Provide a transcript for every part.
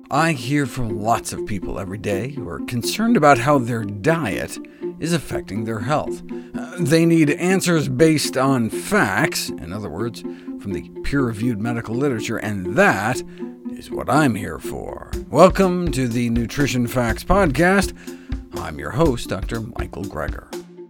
I hear from lots of people every day who are concerned about how their diet is affecting their health. They need answers based on facts, in other words, from the peer-reviewed medical literature, and that is what I'm here for. Welcome to the Nutrition Facts Podcast. I'm your host, Dr. Michael Greger.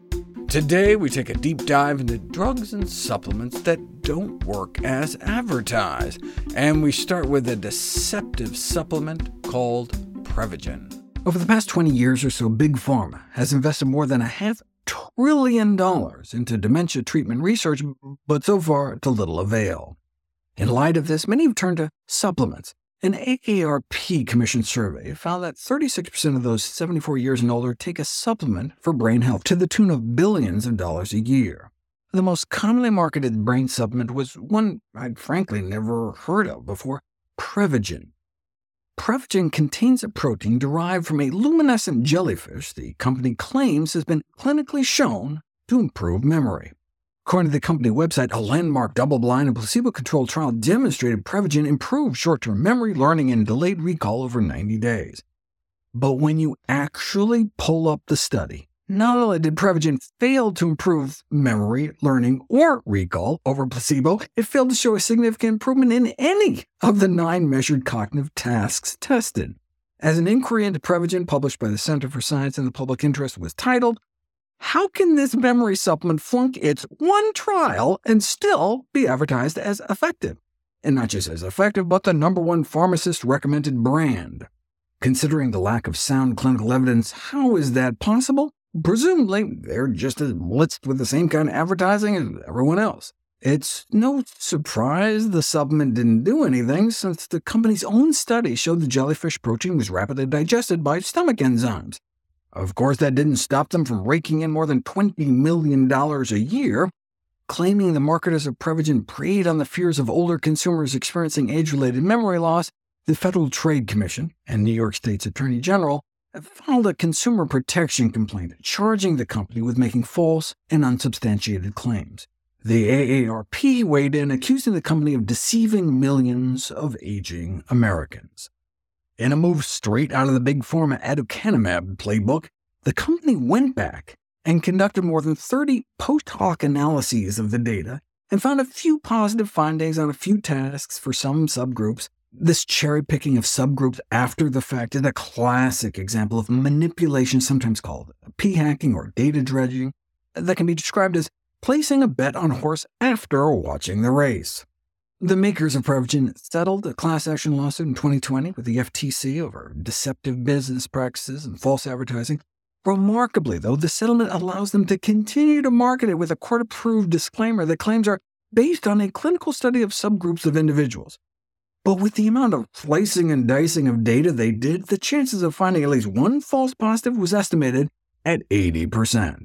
Today, we take a deep dive into drugs and supplements that don't work as advertised, and we start with a deceptive supplement called Prevagen. Over the past 20 years or so, Big Pharma has invested more than $500 billion into dementia treatment research, but so far to little avail. In light of this, many have turned to supplements. An AARP commissioned survey found that 36% of those 74 years and older take a supplement for brain health, to the tune of billions of dollars a year. The most commonly marketed brain supplement was one I'd frankly never heard of before, Prevagen. Prevagen contains a protein derived from a luminescent jellyfish the company claims has been clinically shown to improve memory. According to the company website, a landmark double-blind and placebo-controlled trial demonstrated Prevagen improved short-term memory, learning, and delayed recall over 90 days. But when you actually pull up the study, not only did Prevagen fail to improve memory, learning, or recall over placebo, it failed to show a significant improvement in any of the 9 measured cognitive tasks tested. As an inquiry into Prevagen published by the Center for Science and the Public Interest was titled, "How can this memory supplement flunk its one trial and still be advertised as effective?" And not just as effective, but the #1 pharmacist-recommended brand. Considering the lack of sound clinical evidence, how is that possible? Presumably, they're just as blitzed with the same kind of advertising as everyone else. It's no surprise the supplement didn't do anything, since the company's own study showed the jellyfish protein was rapidly digested by stomach enzymes. Of course, that didn't stop them from raking in more than $20 million a year. Claiming the marketers of Prevagen preyed on the fears of older consumers experiencing age-related memory loss, the Federal Trade Commission and New York State's Attorney General have filed a consumer protection complaint charging the company with making false and unsubstantiated claims. The AARP weighed in, accusing the company of deceiving millions of aging Americans. In a move straight out of the Big Pharma aducanumab playbook, the company went back and conducted more than 30 post-hoc analyses of the data and found a few positive findings on a few tasks for some subgroups. This cherry-picking of subgroups after the fact is a classic example of manipulation, sometimes called p-hacking or data dredging, that can be described as placing a bet on a horse after watching the race. The makers of Prevagen settled a class action lawsuit in 2020 with the FTC over deceptive business practices and false advertising. Remarkably, though, the settlement allows them to continue to market it with a court-approved disclaimer that claims are based on a clinical study of subgroups of individuals. But with the amount of slicing and dicing of data they did, the chances of finding at least one false positive was estimated at 80%.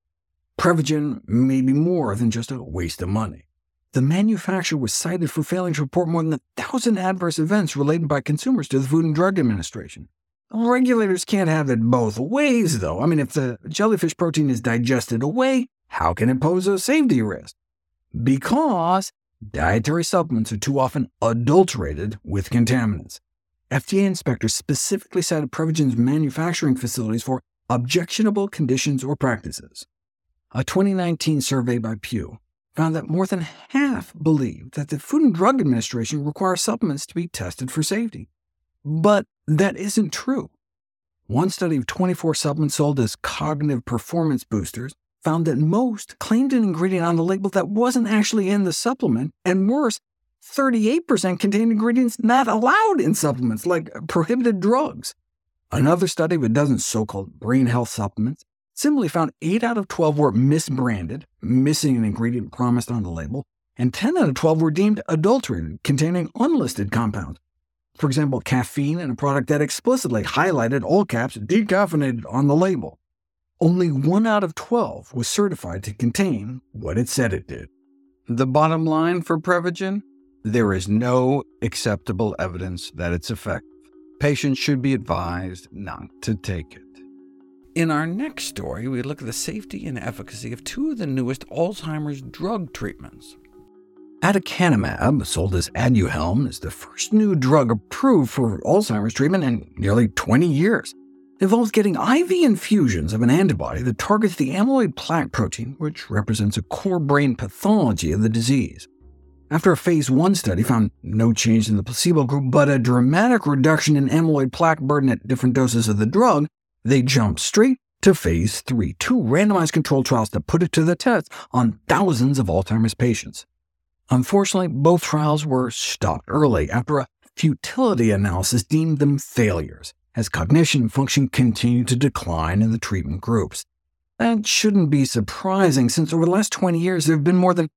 Prevagen may be more than just a waste of money. The manufacturer was cited for failing to report more than 1,000 adverse events related by consumers to the Food and Drug Administration. Regulators can't have it both ways, though. If the jellyfish protein is digested away, how can it pose a safety risk? Because dietary supplements are too often adulterated with contaminants. FDA inspectors specifically cited Prevagen's manufacturing facilities for objectionable conditions or practices. A 2019 survey by Pew found that more than half believe that the Food and Drug Administration requires supplements to be tested for safety. But that isn't true. One study of 24 supplements sold as cognitive performance boosters found that most claimed an ingredient on the label that wasn't actually in the supplement, and worse, 38% contained ingredients not allowed in supplements, like prohibited drugs. Another study of a dozen so-called brain health supplements similarly found 8 out of 12 were misbranded, missing an ingredient promised on the label, and 10 out of 12 were deemed adulterated, containing unlisted compounds. For example, caffeine in a product that explicitly highlighted all caps decaffeinated on the label. Only 1 out of 12 was certified to contain what it said it did. The bottom line for Prevagen? There is no acceptable evidence that it's effective. Patients should be advised not to take it. In our next story, we look at the safety and efficacy of 2 of the newest Alzheimer's drug treatments. Aducanumab, sold as Aduhelm, is the first new drug approved for Alzheimer's treatment in nearly 20 years. It involves getting IV infusions of an antibody that targets the amyloid plaque protein, which represents a core brain pathology of the disease. After a phase 1 study found no change in the placebo group, but a dramatic reduction in amyloid plaque burden at different doses of the drug, they jumped straight to phase 3, 2 randomized controlled trials that put it to the test on thousands of Alzheimer's patients. Unfortunately, both trials were stopped early after a futility analysis deemed them failures, as cognition and function continued to decline in the treatment groups. That shouldn't be surprising, since over the last 20 years there have been more than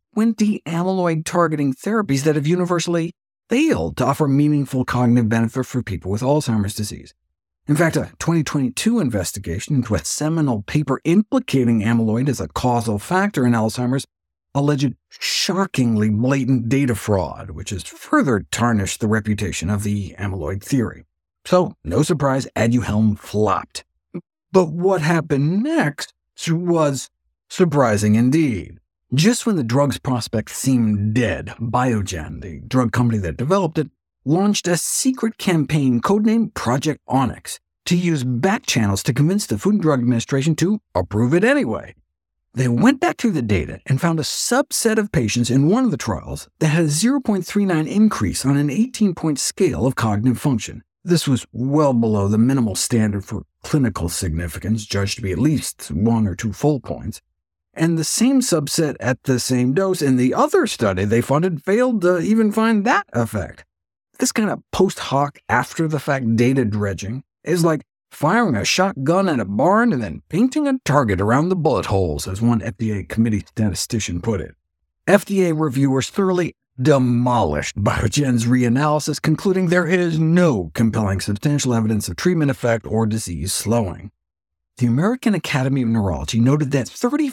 20 amyloid-targeting therapies that have universally failed to offer meaningful cognitive benefit for people with Alzheimer's disease. In fact, a 2022 investigation into a seminal paper implicating amyloid as a causal factor in Alzheimer's alleged shockingly blatant data fraud, which has further tarnished the reputation of the amyloid theory. So, no surprise, Aduhelm flopped. But what happened next was surprising indeed. Just when the drug's prospects seemed dead, Biogen, the drug company that developed it, launched a secret campaign codenamed Project Onyx to use back channels to convince the Food and Drug Administration to approve it anyway. They went back through the data and found a subset of patients in one of the trials that had a 0.39 increase on an 18-point scale of cognitive function. This was well below the minimal standard for clinical significance, judged to be at least 1 or 2 full points. And the same subset at the same dose in the other study they funded failed to even find that effect. This kind of post-hoc, after-the-fact data dredging is like firing a shotgun at a barn and then painting a target around the bullet holes, as one FDA committee statistician put it. FDA reviewers thoroughly demolished Biogen's reanalysis, concluding there is no compelling substantial evidence of treatment effect or disease slowing. The American Academy of Neurology noted that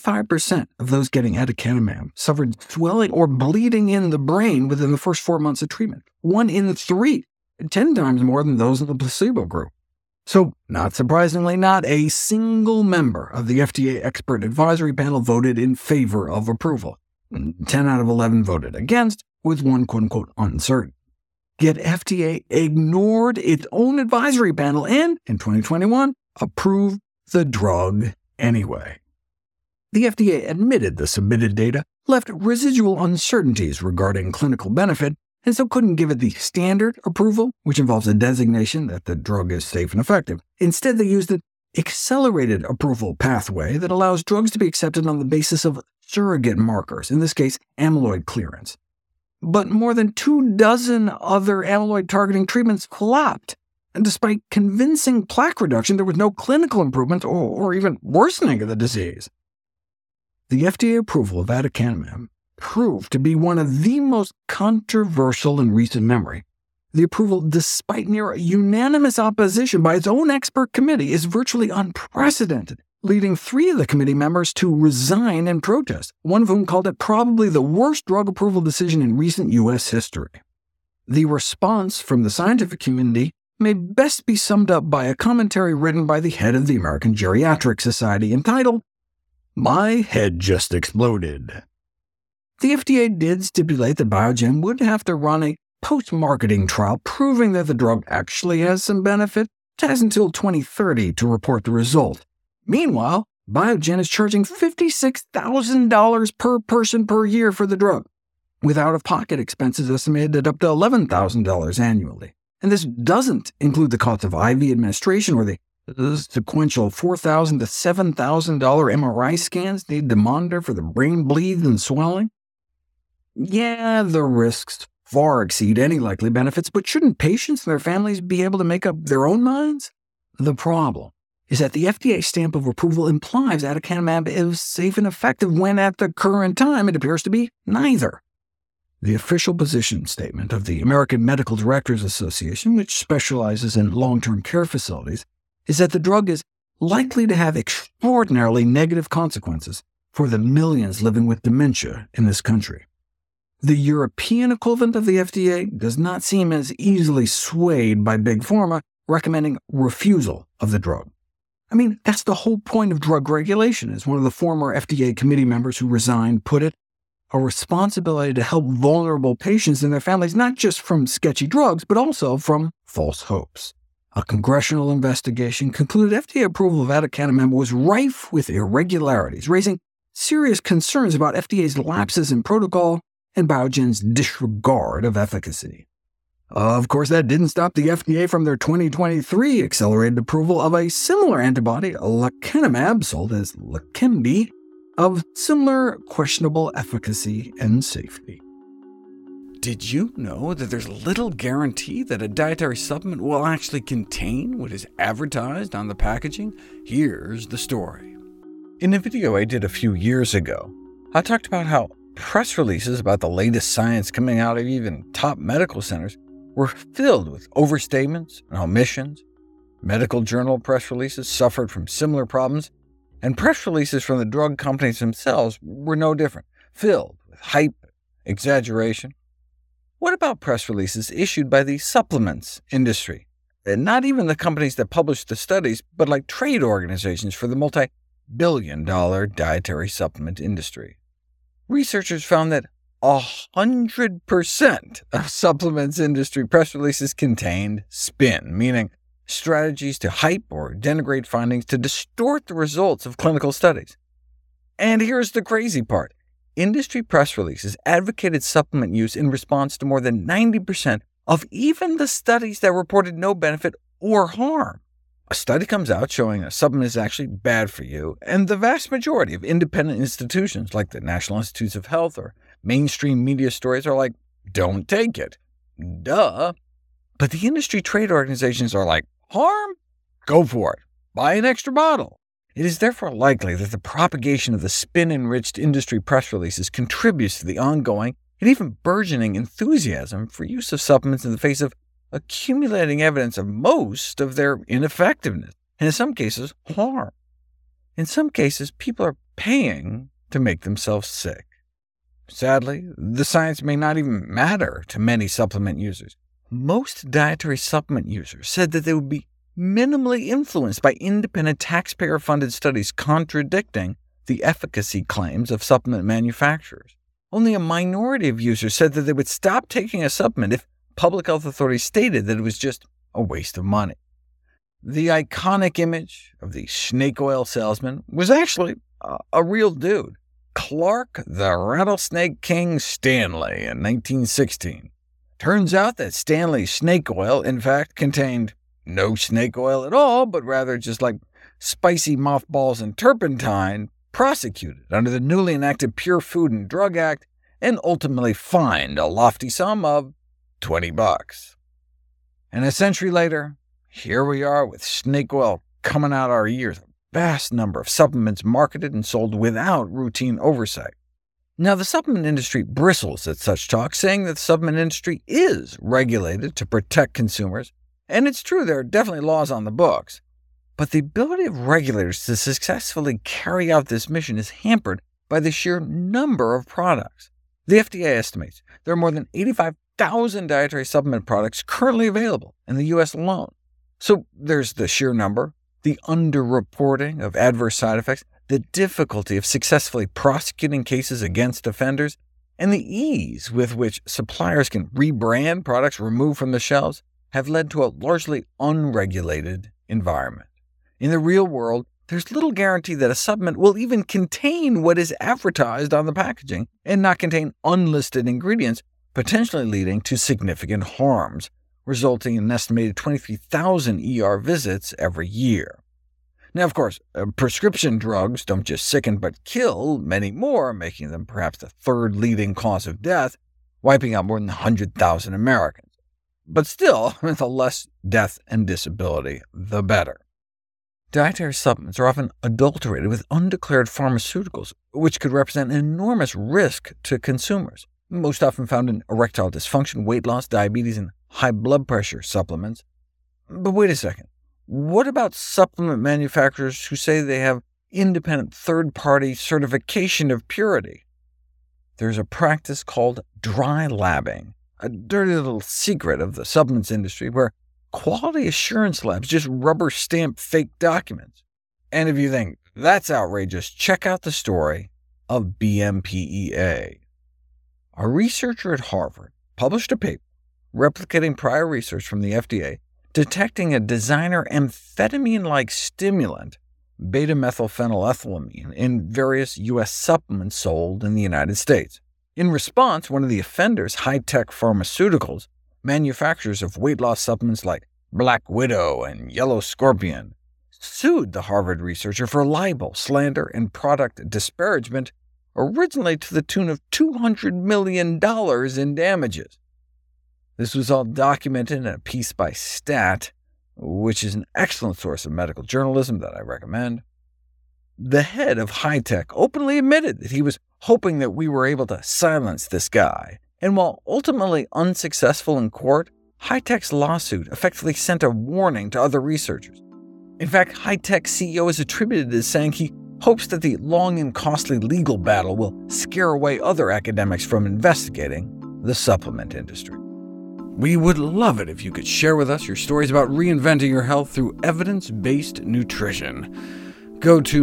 35% of those getting aducanumab suffered swelling or bleeding in the brain within the first 4 months of treatment, 1 in 3, 10 times more than those in the placebo group. So, not surprisingly, not a single member of the FDA expert advisory panel voted in favor of approval. 10 out of 11 voted against, with 1 quote-unquote uncertain. Yet FDA ignored its own advisory panel and, in 2021, approved the drug anyway. The FDA admitted the submitted data left residual uncertainties regarding clinical benefit, and so couldn't give it the standard approval, which involves a designation that the drug is safe and effective. Instead, they used an accelerated approval pathway that allows drugs to be accepted on the basis of surrogate markers, in this case, amyloid clearance. But more than 24 other amyloid-targeting treatments flopped, and despite convincing plaque reduction, there was no clinical improvement or even worsening of the disease. The FDA approval of aducanumab proved to be one of the most controversial in recent memory. The approval, despite near unanimous opposition by its own expert committee, is virtually unprecedented, leading 3 of the committee members to resign in protest, one of whom called it probably the worst drug approval decision in recent U.S. history. The response from the scientific community may best be summed up by a commentary written by the head of the American Geriatric Society entitled, "My Head Just Exploded." The FDA did stipulate that Biogen would have to run a post-marketing trial proving that the drug actually has some benefit. It has until 2030 to report the result. Meanwhile, Biogen is charging $56,000 per person per year for the drug, with out-of-pocket expenses estimated at up to $11,000 annually. And this doesn't include the cost of IV administration or the sequential $4,000 to $7,000 MRI scans needed to monitor for the brain bleeds and swelling. Yeah, the risks far exceed any likely benefits, but shouldn't patients and their families be able to make up their own minds? The problem is that the FDA stamp of approval implies aducanumab is safe and effective when at the current time it appears to be neither. The official position statement of the American Medical Directors Association, which specializes in long-term care facilities, is that the drug is likely to have extraordinarily negative consequences for the millions living with dementia in this country. The European equivalent of the FDA does not seem as easily swayed by Big Pharma recommending refusal of the drug. I mean, that's the whole point of drug regulation, as one of the former FDA committee members who resigned put it. a responsibility to help vulnerable patients and their families, not just from sketchy drugs, but also from false hopes. A congressional investigation concluded FDA approval of aducanumab was rife with irregularities, raising serious concerns about FDA's lapses in protocol and Biogen's disregard of efficacy. Of course, that didn't stop the FDA from their 2023 accelerated approval of a similar antibody, lecanemab, sold as Leqembi, of similar questionable efficacy and safety. Did you know that there's little guarantee that a dietary supplement will actually contain what is advertised on the packaging? Here's the story. In a video I did a few years ago, I talked about how press releases about the latest science coming out of even top medical centers were filled with overstatements and omissions. Medical journal press releases suffered from similar problems, and press releases from the drug companies themselves were no different, filled with hype, exaggeration. What about press releases issued by the supplements industry? And not even the companies that publish the studies, but like trade organizations for the multi-billion-dollar dietary supplement industry. Researchers found that 100% of supplements industry press releases contained spin, meaning strategies to hype or denigrate findings to distort the results of clinical studies. And here's the crazy part. Industry press releases advocated supplement use in response to more than 90% of even the studies that reported no benefit or harm. A study comes out showing a supplement is actually bad for you, and the vast majority of independent institutions like the National Institutes of Health or mainstream media stories are like, don't take it. Duh. But the industry trade organizations are like, harm? Go for it. Buy an extra bottle. It is therefore likely that the propagation of the spin-enriched industry press releases contributes to the ongoing and even burgeoning enthusiasm for use of supplements in the face of accumulating evidence of most of their ineffectiveness, and in some cases, harm. In some cases, people are paying to make themselves sick. Sadly, the science may not even matter to many supplement users. Most dietary supplement users said that they would be minimally influenced by independent taxpayer-funded studies contradicting the efficacy claims of supplement manufacturers. Only a minority of users said that they would stop taking a supplement if public health authorities stated that it was just a waste of money. The iconic image of the snake oil salesman was actually a real dude, Clark the Rattlesnake King Stanley in 1916. Turns out that Stanley's snake oil, in fact, contained no snake oil at all, but rather just like spicy mothballs and turpentine, prosecuted under the newly enacted Pure Food and Drug Act, and ultimately fined a lofty sum of $20. And a century later, here we are with snake oil coming out our ears, a vast number of supplements marketed and sold without routine oversight. Now, the supplement industry bristles at such talk, saying that the supplement industry is regulated to protect consumers, and it's true there are definitely laws on the books. But the ability of regulators to successfully carry out this mission is hampered by the sheer number of products. The FDA estimates there are more than 85,000 dietary supplement products currently available in the U.S. alone. So there's the sheer number, the underreporting of adverse side effects, the difficulty of successfully prosecuting cases against offenders, and the ease with which suppliers can rebrand products removed from the shelves have led to a largely unregulated environment. In the real world, there's little guarantee that a supplement will even contain what is advertised on the packaging and not contain unlisted ingredients, potentially leading to significant harms, resulting in an estimated 23,000 ER visits every year. Now, of course, prescription drugs don't just sicken but kill many more, making them perhaps the third leading cause of death, wiping out more than 100,000 Americans. But still, the less death and disability, the better. Dietary supplements are often adulterated with undeclared pharmaceuticals, which could represent an enormous risk to consumers, most often found in erectile dysfunction, weight loss, diabetes, and high blood pressure supplements. But wait a second. What about supplement manufacturers who say they have independent third-party certification of purity? There's a practice called dry labbing, a dirty little secret of the supplements industry where quality assurance labs just rubber stamp fake documents. And if you think that's outrageous, check out the story of BMPEA. A researcher at Harvard published a paper replicating prior research from the FDA, detecting a designer amphetamine-like stimulant, beta-methylphenylethylamine, in various U.S. supplements sold in the United States. In response, one of the offenders, High-Tech Pharmaceuticals, manufacturers of weight loss supplements like Black Widow and Yellow Scorpion, sued the Harvard researcher for libel, slander, and product disparagement, originally to the tune of $200 million in damages. This was all documented in a piece by Stat, which is an excellent source of medical journalism that I recommend. The head of High-Tech openly admitted that he was hoping that we were able to silence this guy, and while ultimately unsuccessful in court, High-Tech's lawsuit effectively sent a warning to other researchers. In fact, High-Tech's CEO is attributed as saying he hopes that the long and costly legal battle will scare away other academics from investigating the supplement industry. We would love it if you could share with us your stories about reinventing your health through evidence-based nutrition. Go to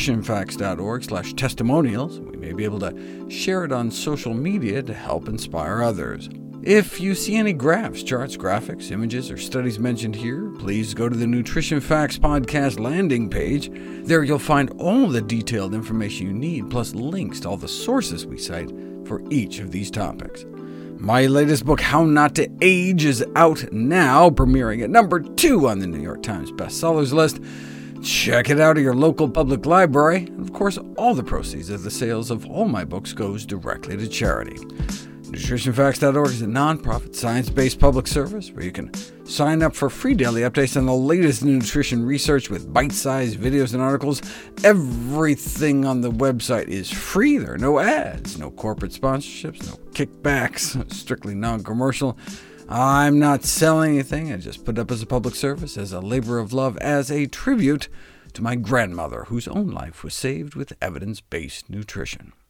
nutritionfacts.org/testimonials. We may be able to share it on social media to help inspire others. If you see any graphs, charts, graphics, images, or studies mentioned here, please go to the Nutrition Facts podcast landing page. There you'll find all the detailed information you need, plus links to all the sources we cite for each of these topics. My latest book, How Not to Age, is out now, premiering at number 2 on the New York Times bestsellers list. Check it out at your local public library. And of course, all the proceeds of the sales of all my books goes directly to charity. NutritionFacts.org is a nonprofit, science-based public service where you can sign up for free daily updates on the latest nutrition research with bite-sized videos and articles. Everything on the website is free. There are no ads, no corporate sponsorships, no kickbacks, strictly non-commercial. I'm not selling anything. I just put it up as a public service, as a labor of love, as a tribute to my grandmother, whose own life was saved with evidence-based nutrition.